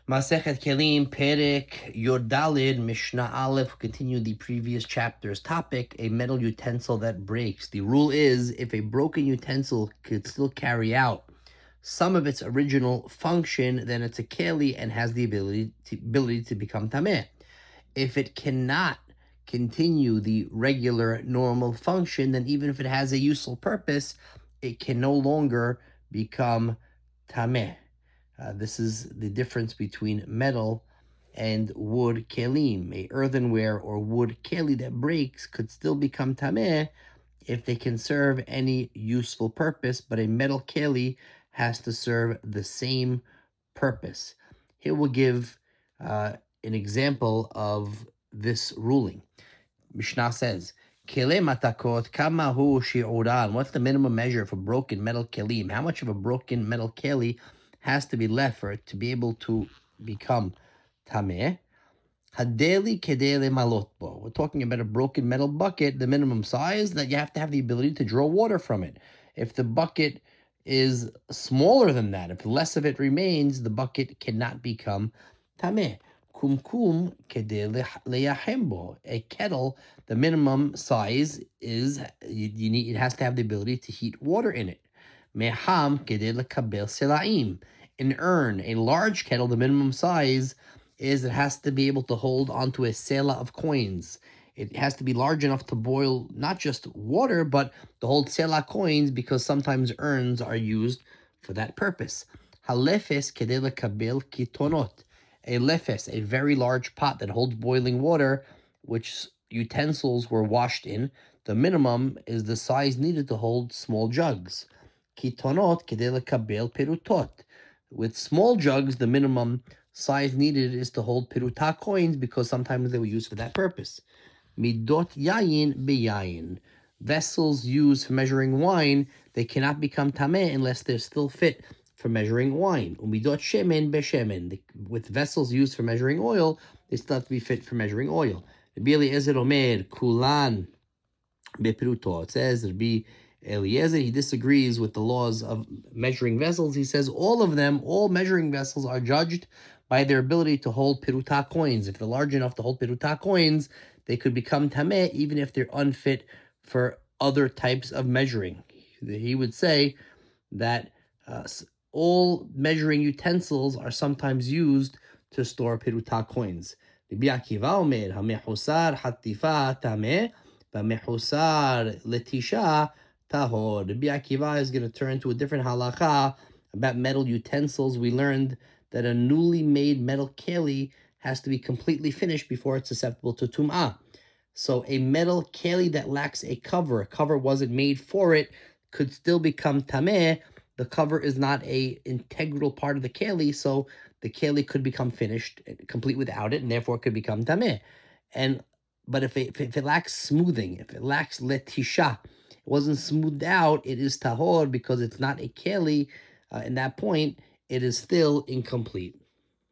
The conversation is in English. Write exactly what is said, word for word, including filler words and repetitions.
Masechet Kelim, Perek Yodalid, Mishnah Aleph, continue the previous chapter's topic, a metal utensil that breaks. The rule is, if a broken utensil could still carry out some of its original function, then it's a keli and has the ability to, ability to become tameh. If it cannot continue the regular, normal function, then even if it has a useful purpose, it can no longer become tameh. Uh, this is the difference between metal and wood kelim. A earthenware or wood keli that breaks could still become tameh if they can serve any useful purpose, but a metal keli has to serve the same purpose. Here we'll give uh, an example of this ruling. Mishnah says, Kele matakot kamahu shi'uran. What's the minimum measure for broken metal kelim? How much of a broken metal keli has to be left for it to be able to become tameh? Hadeli kedele malotbo. We're talking about a broken metal bucket, the minimum size that you have to have the ability to draw water from it. If the bucket is smaller than that, if less of it remains, the bucket cannot become tameh. Kumkum kedele leyahembo. A kettle, the minimum size is you, you need it has to have the ability to heat water in it. Meham kedele kabel selaim. An urn, a large kettle, the minimum size is it has to be able to hold onto a sela of coins. It has to be large enough to boil not just water, but to hold sela coins, because sometimes urns are used for that purpose. Halefes kedele kabel kitonot. A lefes, a very large pot that holds boiling water, which utensils were washed in. The minimum is the size needed to hold small jugs. Kitonot kedele kabel perutot. With small jugs, the minimum size needed is to hold peruta coins, because sometimes they were used for that purpose. Midot yayin beyayin. Vessels used for measuring wine, they cannot become tameh unless they're still fit for measuring wine. Umidot shemen beshemen. With vessels used for measuring oil, they still have to be fit for measuring oil. Rabbi Eliezer Omer, kulan beperuto. It says, Rabbi Eliezer, he disagrees with the laws of measuring vessels. He says all of them, all measuring vessels are judged by their ability to hold peruta coins. If they're large enough to hold peruta coins, they could become tameh even if they're unfit for other types of measuring. He would say that uh, all measuring utensils are sometimes used to store peruta coins. Rabbi Akiva Omer, hamechusar hatifa tameh, v'mechusar letisha tahor. Rabbi Akiva is going to turn to a different halacha about metal utensils. We learned that a newly made metal keli has to be completely finished before it's susceptible to tum'ah. So a metal keli that lacks a cover, a cover wasn't made for it, could still become tameh. The cover is not a integral part of the keli, so the keli could become finished, complete without it, and therefore it could become tameh. And but if it, if it lacks smoothing, if it lacks letisha, it wasn't smoothed out, it is tahor, because it's not a keli. Uh, in that point, it is still incomplete.